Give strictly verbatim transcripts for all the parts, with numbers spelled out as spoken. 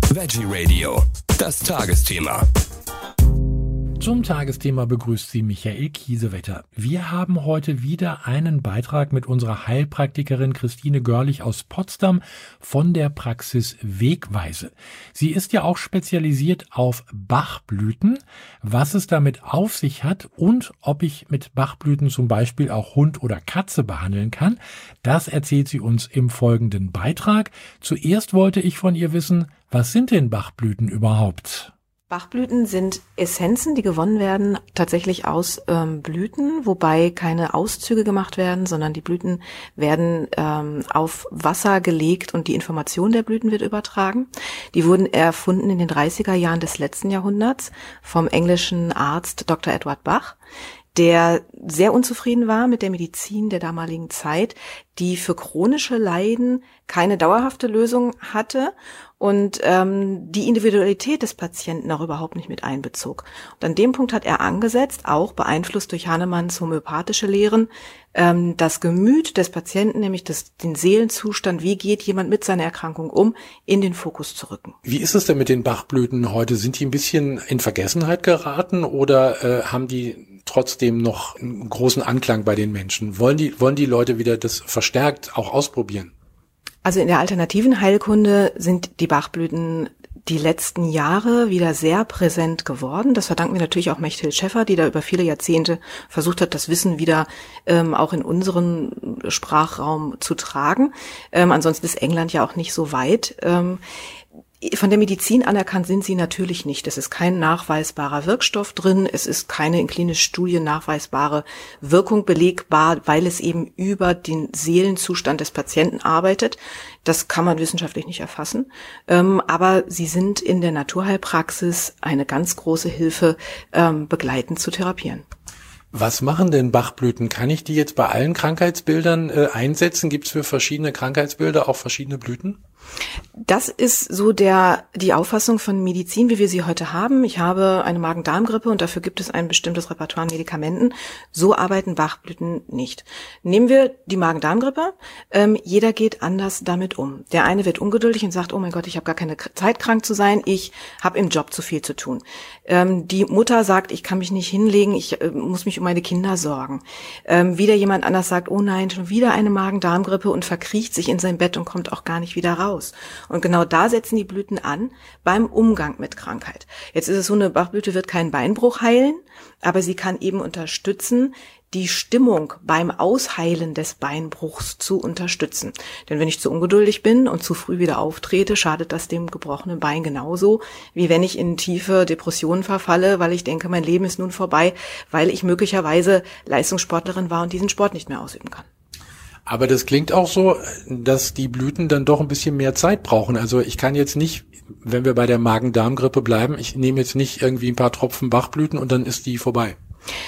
Veggie Radio, das Tagesthema. Zum Tagesthema begrüßt Sie Michael Kiesewetter. Wir haben heute wieder einen Beitrag mit unserer Heilpraktikerin Christine Görlich aus Potsdam von der Praxis Wegweise. Sie ist ja auch spezialisiert auf Bachblüten, was es damit auf sich hat und ob ich mit Bachblüten zum Beispiel auch Hund oder Katze behandeln kann. Das erzählt sie uns im folgenden Beitrag. Zuerst wollte ich von ihr wissen, was sind denn Bachblüten überhaupt? Bachblüten sind Essenzen, die gewonnen werden tatsächlich aus ähm, Blüten, wobei keine Auszüge gemacht werden, sondern die Blüten werden ähm, auf Wasser gelegt und die Information der Blüten wird übertragen. Die wurden erfunden in den dreißiger Jahren des letzten Jahrhunderts vom englischen Arzt Doktor Edward Bach, der sehr unzufrieden war mit der Medizin der damaligen Zeit, die für chronische Leiden keine dauerhafte Lösung hatte und ähm, die Individualität des Patienten auch überhaupt nicht mit einbezog. Und an dem Punkt hat er angesetzt, auch beeinflusst durch Hahnemanns homöopathische Lehren, ähm, das Gemüt des Patienten, nämlich das, den Seelenzustand, wie geht jemand mit seiner Erkrankung um, in den Fokus zu rücken. Wie ist es denn mit den Bachblüten heute? Sind die ein bisschen in Vergessenheit geraten oder äh, haben die trotzdem noch einen großen Anklang bei den Menschen? Wollen die, wollen die Leute wieder das verstärkt auch ausprobieren? Also in der alternativen Heilkunde sind die Bachblüten die letzten Jahre wieder sehr präsent geworden. Das verdanken wir natürlich auch Mechthild Schäffer, die da über viele Jahrzehnte versucht hat, das Wissen wieder ähm, auch in unseren Sprachraum zu tragen. Ähm, ansonsten ist England ja auch nicht so weit. Ähm, Von der Medizin anerkannt sind sie natürlich nicht. Es ist kein nachweisbarer Wirkstoff drin, es ist keine in klinischen Studien nachweisbare Wirkung belegbar, weil es eben über den Seelenzustand des Patienten arbeitet. Das kann man wissenschaftlich nicht erfassen. Ähm, aber sie sind in der Naturheilpraxis eine ganz große Hilfe, ähm, begleitend zu therapieren. Was machen denn Bachblüten? Kann ich die jetzt bei allen Krankheitsbildern äh, einsetzen? Gibt es für verschiedene Krankheitsbilder auch verschiedene Blüten? Das ist so der die Auffassung von Medizin, wie wir sie heute haben. Ich habe eine Magen-Darm-Grippe und dafür gibt es ein bestimmtes Repertoire an Medikamenten. So arbeiten Bachblüten nicht. Nehmen wir die Magen-Darm-Grippe. Ähm, jeder geht anders damit um. Der eine wird ungeduldig und sagt, oh mein Gott, ich habe gar keine Zeit, krank zu sein. Ich habe im Job zu viel zu tun. Ähm, die Mutter sagt, ich kann mich nicht hinlegen, ich äh, muss mich um meine Kinder sorgen. Ähm, wieder jemand anders sagt, oh nein, schon wieder eine Magen-Darm-Grippe und verkriecht sich in sein Bett und kommt auch gar nicht wieder raus. Und genau da setzen die Blüten an beim Umgang mit Krankheit. Jetzt ist es so, eine Bachblüte wird keinen Beinbruch heilen, aber sie kann eben unterstützen, die Stimmung beim Ausheilen des Beinbruchs zu unterstützen. Denn wenn ich zu ungeduldig bin und zu früh wieder auftrete, schadet das dem gebrochenen Bein genauso, wie wenn ich in tiefe Depressionen verfalle, weil ich denke, mein Leben ist nun vorbei, weil ich möglicherweise Leistungssportlerin war und diesen Sport nicht mehr ausüben kann. Aber das klingt auch so, dass die Blüten dann doch ein bisschen mehr Zeit brauchen. Also ich kann jetzt nicht, wenn wir bei der Magen-Darm-Grippe bleiben, ich nehme jetzt nicht irgendwie ein paar Tropfen Bachblüten und dann ist die vorbei.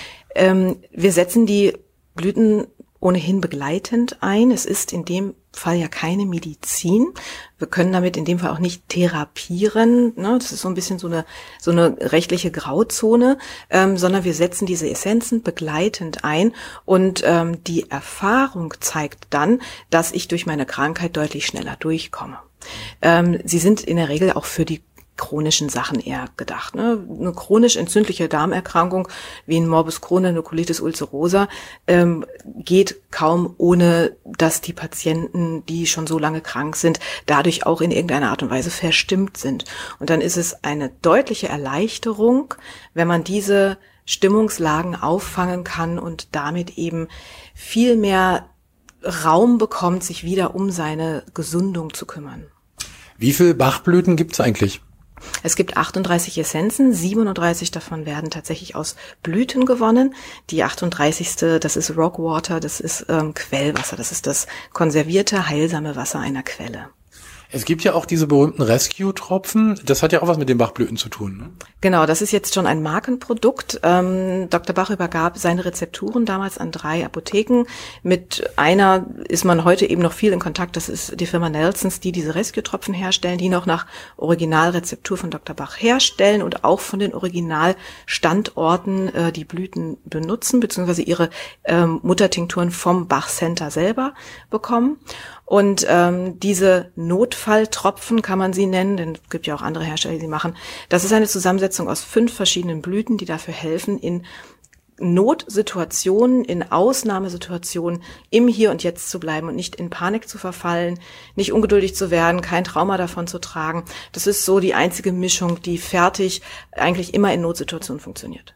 Ähm, wir setzen die Blüten ohnehin begleitend ein. Es ist in dem Fall ja keine Medizin. Wir können damit in dem Fall auch nicht therapieren. Ne? Das ist so ein bisschen so eine so eine rechtliche Grauzone, ähm, sondern wir setzen diese Essenzen begleitend ein und ähm, die Erfahrung zeigt dann, dass ich durch meine Krankheit deutlich schneller durchkomme. Ähm, sie sind in der Regel auch für die chronischen Sachen eher gedacht. Ne? Eine chronisch entzündliche Darmerkrankung wie ein Morbus Crohn, eine Colitis ulcerosa ähm, geht kaum, ohne dass die Patienten, die schon so lange krank sind, dadurch auch in irgendeiner Art und Weise verstimmt sind. Und dann ist es eine deutliche Erleichterung, wenn man diese Stimmungslagen auffangen kann und damit eben viel mehr Raum bekommt, sich wieder um seine Gesundung zu kümmern. Wie viele Bachblüten gibt's eigentlich? Es gibt achtunddreißig Essenzen, siebenunddreißig davon werden tatsächlich aus Blüten gewonnen. Die achtunddreißigste, das ist Rockwater, das ist ähm, Quellwasser, das ist das konservierte, heilsame Wasser einer Quelle. Es gibt ja auch diese berühmten Rescue-Tropfen. Das hat ja auch was mit den Bachblüten zu tun, ne? Genau, das ist jetzt schon ein Markenprodukt. Ähm, Doktor Bach übergab seine Rezepturen damals an drei Apotheken. Mit einer ist man heute eben noch viel in Kontakt. Das ist die Firma Nelsons, die diese Rescue-Tropfen herstellen, die noch nach Originalrezeptur von Doktor Bach herstellen und auch von den Originalstandorten äh, die Blüten benutzen, beziehungsweise ihre ähm, Muttertinkturen vom Bach Center selber bekommen. Und ähm, diese Not Notfalltropfen kann man sie nennen, denn es gibt ja auch andere Hersteller, die sie machen. Das ist eine Zusammensetzung aus fünf verschiedenen Blüten, die dafür helfen, in Notsituationen, in Ausnahmesituationen im Hier und Jetzt zu bleiben und nicht in Panik zu verfallen, nicht ungeduldig zu werden, kein Trauma davon zu tragen. Das ist so die einzige Mischung, die fertig eigentlich immer in Notsituationen funktioniert.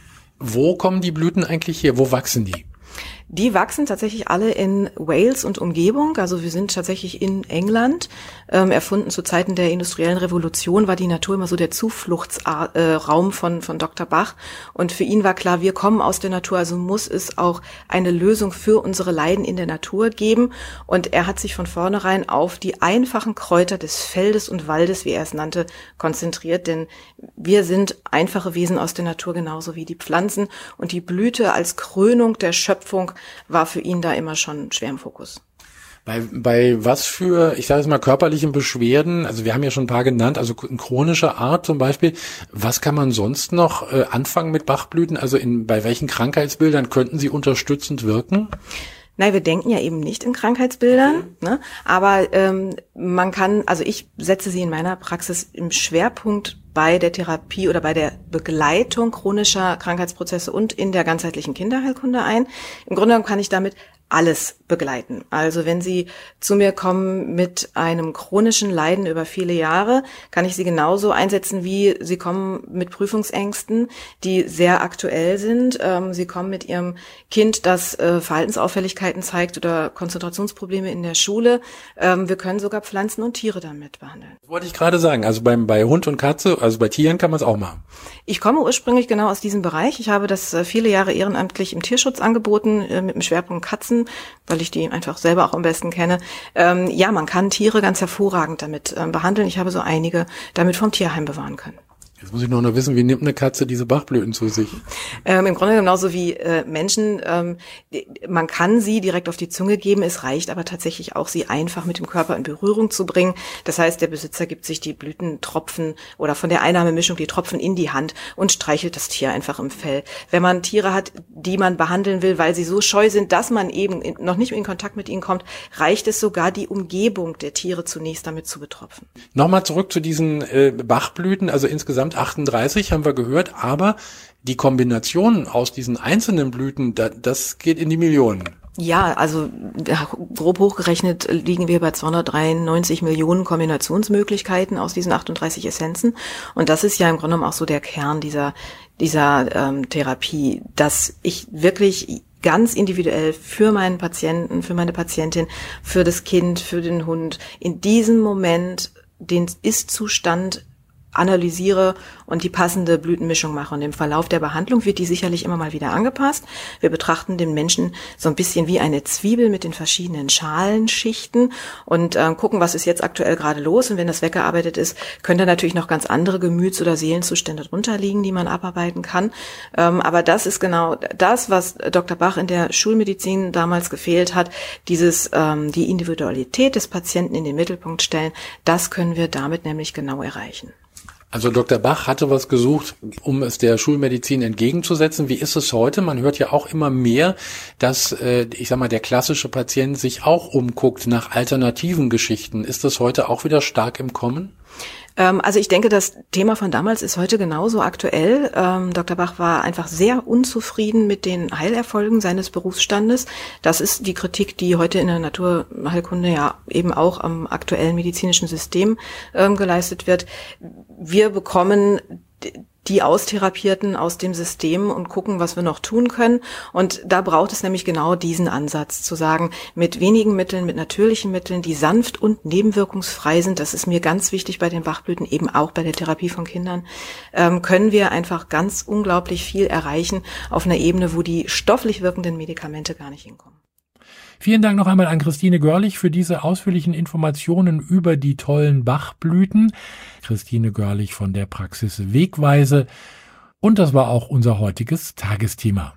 Wo kommen die Blüten eigentlich her? Wo wachsen die? Die wachsen tatsächlich alle in Wales und Umgebung. Also wir sind tatsächlich in England. Ähm, erfunden zu Zeiten der industriellen Revolution war die Natur immer so der Zufluchtsraum von, von Doktor Bach. Und für ihn war klar, wir kommen aus der Natur, also muss es auch eine Lösung für unsere Leiden in der Natur geben. Und er hat sich von vornherein auf die einfachen Kräuter des Feldes und Waldes, wie er es nannte, konzentriert. Denn wir sind einfache Wesen aus der Natur, genauso wie die Pflanzen. Und die Blüte als Krönung der Schöpfung war für ihn da immer schon schwer im Fokus. Bei, bei was für, ich sage jetzt mal, körperlichen Beschwerden, also wir haben ja schon ein paar genannt, also in chronischer Art zum Beispiel, was kann man sonst noch äh, anfangen mit Bachblüten? Also in, bei welchen Krankheitsbildern könnten sie unterstützend wirken? Nein, wir denken ja eben nicht in Krankheitsbildern, ne? Aber ähm, man kann, also ich setze sie in meiner Praxis im Schwerpunkt bei der Therapie oder bei der Begleitung chronischer Krankheitsprozesse und in der ganzheitlichen Kinderheilkunde ein. Im Grunde genommen kann ich damit alles begleiten. Also wenn Sie zu mir kommen mit einem chronischen Leiden über viele Jahre, kann ich Sie genauso einsetzen, wie Sie kommen mit Prüfungsängsten, die sehr aktuell sind. Ähm, Sie kommen mit Ihrem Kind, das äh, Verhaltensauffälligkeiten zeigt oder Konzentrationsprobleme in der Schule. Ähm, wir können sogar Pflanzen und Tiere damit behandeln. Das wollte ich gerade sagen. Also beim, bei Hund und Katze, also bei Tieren kann man es auch machen. Ich komme ursprünglich genau aus diesem Bereich. Ich habe das äh, viele Jahre ehrenamtlich im Tierschutz angeboten, äh, mit dem Schwerpunkt Katzen, weil ich die einfach selber auch am besten kenne. Ähm, ja, man kann Tiere ganz hervorragend damit ähm, behandeln. Ich habe so einige damit vom Tierheim bewahren können. Jetzt muss ich nur noch wissen, wie nimmt eine Katze diese Bachblüten zu sich? Ähm, Im Grunde genauso wie äh, Menschen. Ähm, man kann sie direkt auf die Zunge geben. Es reicht aber tatsächlich auch, sie einfach mit dem Körper in Berührung zu bringen. Das heißt, der Besitzer gibt sich die Blütentropfen oder von der Einnahmemischung die Tropfen in die Hand und streichelt das Tier einfach im Fell. Wenn man Tiere hat, die man behandeln will, weil sie so scheu sind, dass man eben in, noch nicht in Kontakt mit ihnen kommt, reicht es sogar, die Umgebung der Tiere zunächst damit zu betropfen. Nochmal zurück zu diesen äh, Bachblüten, also insgesamt achtunddreißig haben wir gehört, aber die Kombination aus diesen einzelnen Blüten, da, das geht in die Millionen. Ja, also grob hochgerechnet liegen wir bei zweihundertdreiundneunzig Millionen Kombinationsmöglichkeiten aus diesen achtunddreißig Essenzen. Und das ist ja im Grunde genommen auch so der Kern dieser, dieser ähm, Therapie, dass ich wirklich ganz individuell für meinen Patienten, für meine Patientin, für das Kind, für den Hund in diesem Moment den Ist-Zustand analysiere und die passende Blütenmischung mache. Und im Verlauf der Behandlung wird die sicherlich immer mal wieder angepasst. Wir betrachten den Menschen so ein bisschen wie eine Zwiebel mit den verschiedenen Schalenschichten und äh, gucken, was ist jetzt aktuell gerade los. Und wenn das weggearbeitet ist, können da natürlich noch ganz andere Gemüts- oder Seelenzustände drunter liegen, die man abarbeiten kann. Ähm, aber das ist genau das, was Doktor Bach in der Schulmedizin damals gefehlt hat. Dieses, ähm, die Individualität des Patienten in den Mittelpunkt stellen. Das können wir damit nämlich genau erreichen. Also Doktor Bach hatte was gesucht, um es der Schulmedizin entgegenzusetzen. Wie ist es heute? Man hört ja auch immer mehr, dass, äh, ich sag mal, der klassische Patient sich auch umguckt nach alternativen Geschichten. Ist das heute auch wieder stark im Kommen? Also ich denke, das Thema von damals ist heute genauso aktuell. Ähm, Doktor Bach war einfach sehr unzufrieden mit den Heilerfolgen seines Berufsstandes. Das ist die Kritik, die heute in der Naturheilkunde ja eben auch am aktuellen medizinischen System ähm, geleistet wird. Wir bekommen die Austherapierten aus dem System und gucken, was wir noch tun können. Und da braucht es nämlich genau diesen Ansatz, zu sagen, mit wenigen Mitteln, mit natürlichen Mitteln, die sanft und nebenwirkungsfrei sind, das ist mir ganz wichtig bei den Bachblüten, eben auch bei der Therapie von Kindern, ähm, können wir einfach ganz unglaublich viel erreichen auf einer Ebene, wo die stofflich wirkenden Medikamente gar nicht hinkommen. Vielen Dank noch einmal an Christine Görlich für diese ausführlichen Informationen über die tollen Bachblüten. Christine Görlich von der Praxis Wegweise. Und das war auch unser heutiges Tagesthema.